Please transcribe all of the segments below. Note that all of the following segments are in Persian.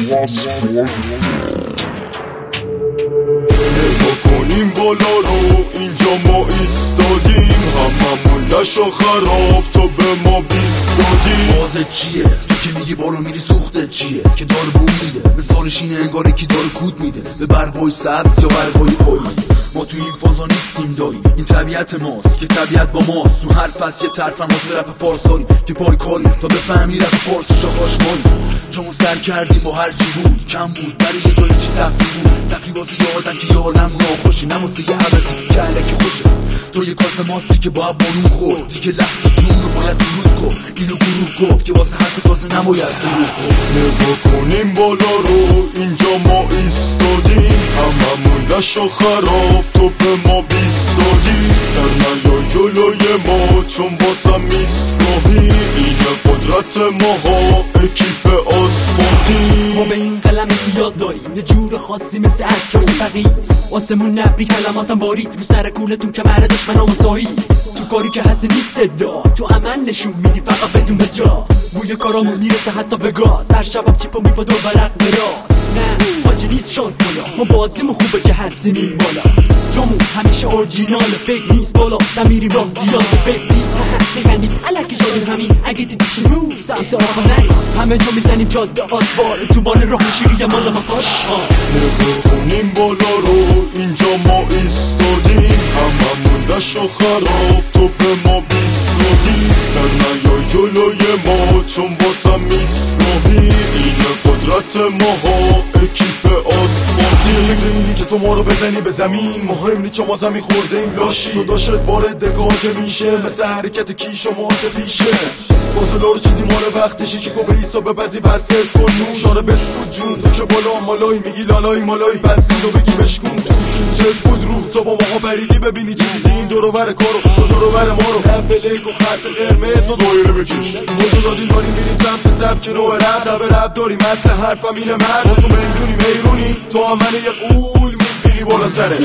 نگاه کنیم بالا رو اینجا ما ایستادیم، هممون لش و خراب تو به ما بیست دادیم. بازت چیه؟ تو که میگی بالا میری سوختت چیه؟ که داره بو میده مثالش اینه انگاره که داره کود میده به برگای سبز یا برگای پاییز. ما تو این فازا نیستیم دایی، این طبیعت ماست که طبیعت با ماست. تو هر فصل یه طرفم واسه رپ فارس داریم که پای کاری تا بفهمی رپ فارس شاخاش مایی. جامو سر کردیم با هر چی بود کم بود، برای یه جایی چی تفریح بود. تفریح واسه یه آدم که یه آدم ناخوشی، نه واسه یه عوضی که علکی خوشه. تو یه کاسه ماستی که باید بانون خورد، دیگه لحظه جون رو باید درود کن. اینو گروه گفت که واسه حرف تازه نباید درود کن. نگاه کنیم بالا رو اینجا ما ایستادیم، هممون لش و خراب تو به ما بیست دادیم. در نیا جلوی ما چون بازم ایستگاهی، اینه قدرت ماها اکیپ آسفالتی. ما به این قلم زیاد داریم یه جور خاصی مثل عطرای فقیس، واسمون نبری کلماتم بارید رو سر کولتون که مرد دشمنام سایی. تو کاری که هستی نیست صدا، تو عمل نشون میدی فقط بدون به جا. بوی کارامون میرسه حتی به گاز، هر شبم چیپو میپا دو برق به راست. نه حاجی نیست شانس بالا، ما بازیمون خوبه که هستیم این بالا. جامون همیشه اورجینال فیک نیست بالا، نمیریم راه زیاد ببینیم میخندیم علکی شدیم همین. اگه دیدی شروع سمت آقا نریم، همه جا میزنیم جاده آسفال تو بال راه شیری مال ماساش. نگاه کنیم بالا رو اینجا ما ایستادیم، هممون لش و خراب تو به ما بیست دادیم. در نیا جلوی ما چون بازم ایستگاهی، اینه قدرت ماها اکیپ آسفالتی. میگی که تو ما رو بزنی به زمین، مهم نی چون ما زمین خورده این لاشی. تو داشت وارد دگاه که میشه مثل حرکت کیش و ماده پیشه. بازلا رو چیدی مال وقتشه که گو به ایسا ببزی بس صرف کن نوش. آره بسکود جون تو که بالا مالایی میگی لالایی مالایی، بس اینو بگی بشکون توش. چت بود رو تو با ماها بریدی ببینی چی دیدیم دورو بر کارو تو دورو بر ما رو. رپ بلک و خط قرمز و دایره بکش موزو دادیم داریم میریم سمت سبک نوع رپ. تب رپ داریم اصل حرفم اینه مرد، ما تو میدونی میرونی تو هم من یه قول میبینی بالا سره.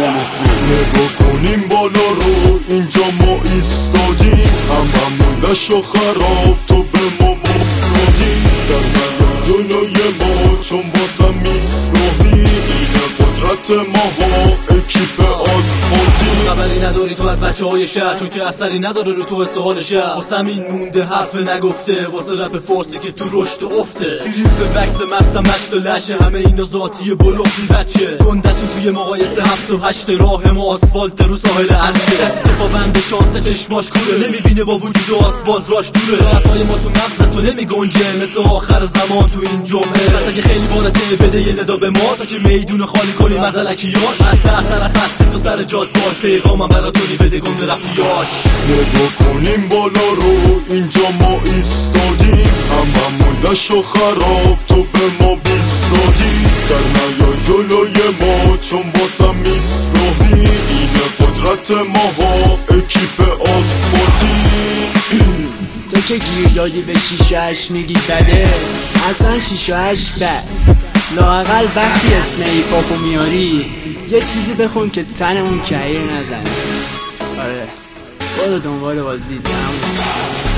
نگاه کنیم بالا رو اینجا ما ایستادیم، هممون لش و خراب تو به ما مفتادیم. در نیا جلوی ما چون بازم ایستگاهی، اینه قدرت ماها اکیپ آسفالتی. خبری نداری تو از بچه های شهر، چون که اثری نداره رو تو استحال شهر. واسه همین مونده حرف نگفته، واسه رپ فارسی که تو رشد و افته. تریف به بکس مستم مشت و لشه، همه اینا ذاتی بلوخی بچه. گندتون توی مقایسه 7 و 8 راه ما آسفالت رو ساحل عرشه. کسی که بند شانس چشماش کوره، نمیبینه با وجود آسفالت راش دوره. حرفای ما تو مغزت تو نمیگنجه مثل آخر زمان تو این جمعه. پس اگه خیلی بالته بده یه ندا به ما تا که میدون خالی کنیم از الکیاش. از طرف هستی تو سر جاد باش، پیغامم براتونی بده گنده رفتیاش. نگاه کنیم بالا رو اینجا ما ایستادیم، هممون لش و خراب تو به ما بیست دادیم. در نیا جلوی ما چون بازم ایستگاهی، اینه قدرت ماها اکیپ آسفالتی. تو که گیر دادی به 6 میگی بده، اصلا 6 بد. لااقل وقتی اسم ایپاپو میاری یه چیزی بخون که تنمون کهیر نزنه. آره برو دنبال بازی تموم.